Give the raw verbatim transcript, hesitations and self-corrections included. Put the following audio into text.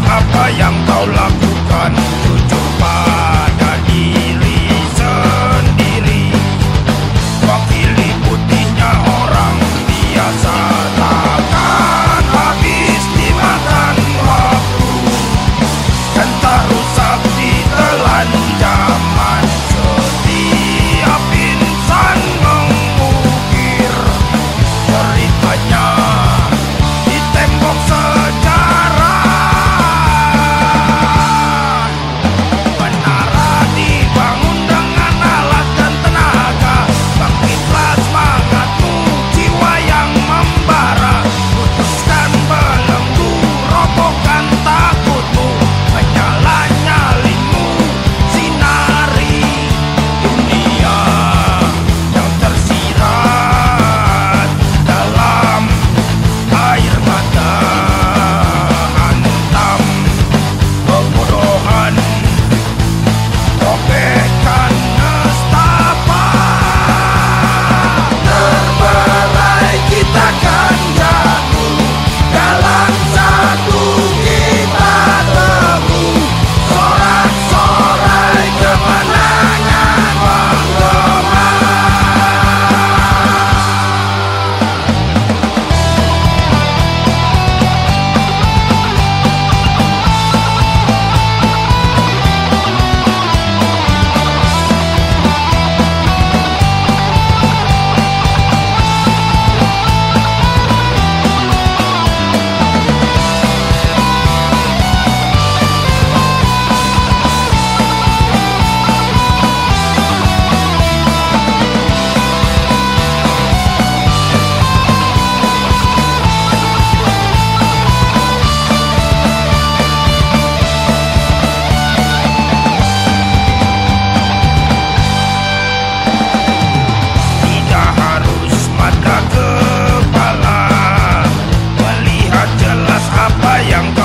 apa yang kau lakukan. Jujur pada diri sendiri, wakili putihnya orang biasa. Takkan habis dimakan waktu, dan tak rusak ditelan zaman. Setiap insan mengukir ceritanya di tembok sejarah. Menara dibangun dengan alat dan tenaga. Bangkitlah semangatmu, jiwa yang membara. Putuskan belenggu, robohkan takutmu. Menyala nyalimu, sinari dunia yang tersirat dalam air mata. Hantam kebodohan, robekkan nestapa. Terberai kita kan jatuh, dalam satu kita teguh. Sorak-sorai kemenangan menggema. Tidak harus mata kepala melihat jelas apa yang